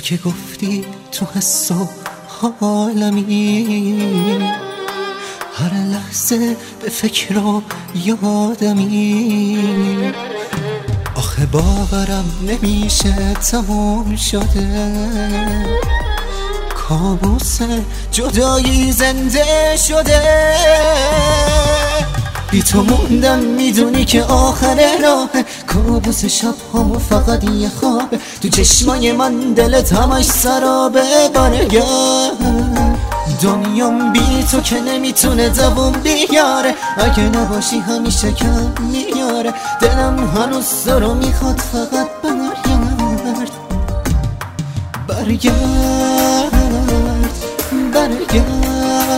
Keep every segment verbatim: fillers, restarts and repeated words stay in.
که گفتی تو حس و حالمی، هر لحظه به فکر و یادمی. آخه باورم نمیشه تموم شده، کابوس جدایی زنده شده. بی تو موندم میدونی که آخر راه، کابوس شب همو فقط یه خوابه. تو چشمای من دلت همش سرابه. برگرد دنیام بی تو که نمیتونه دووم بیاره، اگه نباشی همیشه کم میاره. دلم هنوز تو رو میخواد فقط برگرد. برگرد برگرد.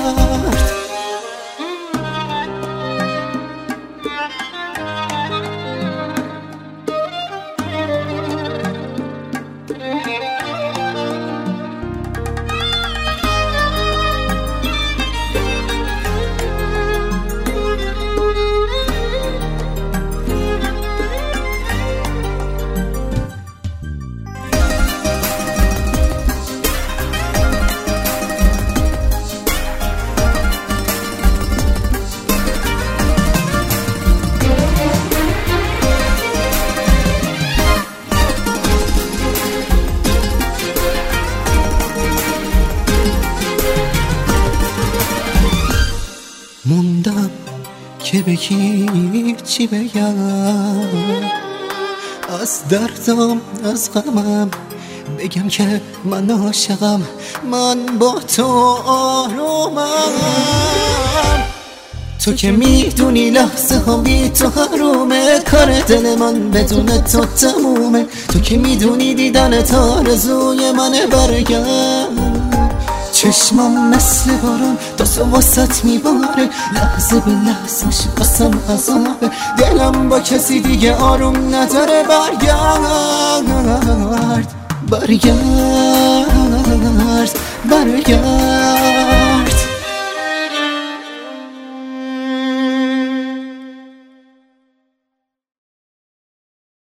موندم که بگی چی بگم، از دردم از غمم بگم که من عاشقم، من با تو آرومم. تو که میدونی لحظه ها بی تو حرومه، کار دل من بدون تو تمومه. تو که میدونی دیدن تا آرزوی منه. برگرد چشمم مثل بارون دست واسط میباره، لحظه به لحظهش واسم عذابه. دلم با کسی دیگه آروم نداره. برگرد برگرد برگرد.